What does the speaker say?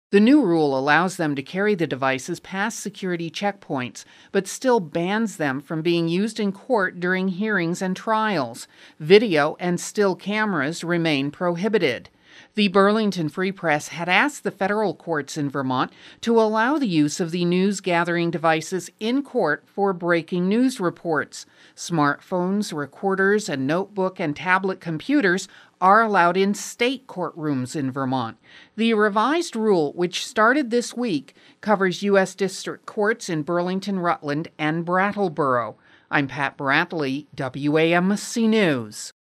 The new rule allows them to carry the devices past security checkpoints, but still bans them from being used in court during hearings and trials. Video and still cameras remain prohibited. The Burlington Free Press had asked the federal courts in Vermont to allow the use of the news-gathering devices in court for breaking news reports. Smartphones, recorders, and notebook and tablet computers are allowed in state courtrooms in Vermont. The revised rule, which started this week, covers U.S. district courts in Burlington, Rutland, and Brattleboro. I'm Pat Brantley, WAMC News.